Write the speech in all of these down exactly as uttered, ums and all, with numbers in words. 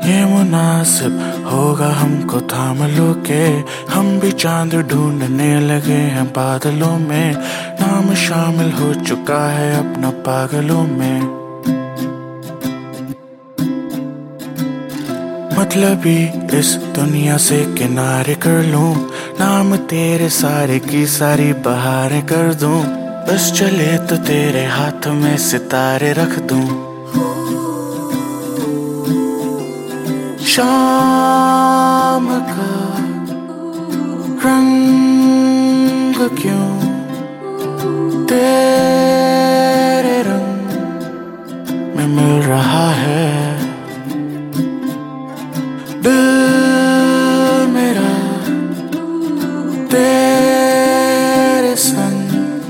ये मुनासिब होगा हमको थाम लो के, हम भी चांद ढूंढने लगे हैं बादलों में। नाम शामिल हो चुका है अपना पागलों में। मतलबी इस दुनिया से किनारे कर लूं, नाम तेरे सारे की सारी बहारें कर दूं। बस चले तो तेरे हाथ में सितारे रख दूं। शाम का रंग क्यों तेरे रंग में मिल रहा है। दिल मेरा तेरे संग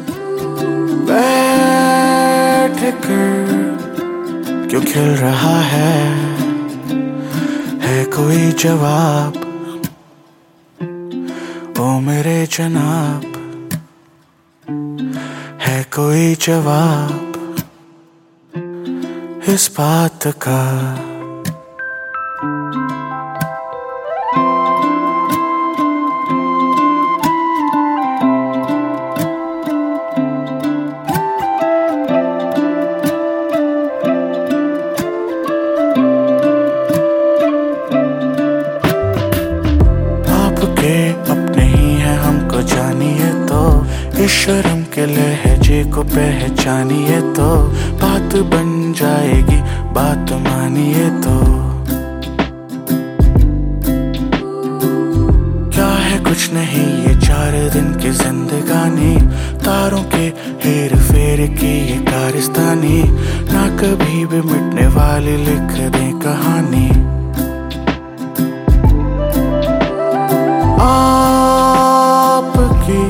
बैठ कर क्यों खिल रहा है। है कोई जवाब ओ मेरे जनाब, है कोई जवाब इस बात का। अपने ही है हमको जानिए तो, इस शर्म के लहजे को पहचानिए तो। बात बन जाएगी बात मानिए तो। क्या है कुछ नहीं ये चार दिन की जिंदगानी, तारों के हेर फेर की ये कारस्तानी। ना कभी भी मिटने वाली लिख दे कहानी। आपकी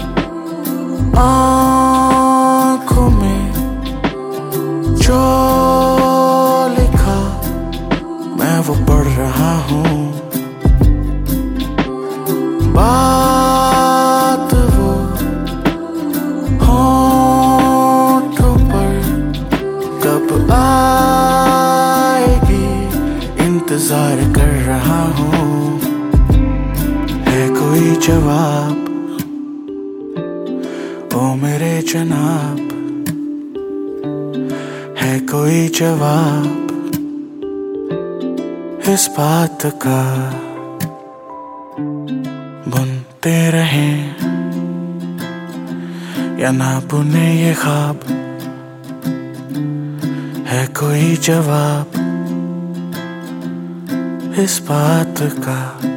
आँखों में जो लिखा मैं वो पढ़ रहा हूँ। बात वो होठों पर कब आएगी इंतजार कर रहा हूँ। है कोई जवाब ओ मेरे जनाब, है कोई जवाब इस बात का। बुनते रहें या ना बुने ये ख्वाब, है कोई जवाब इस बात का।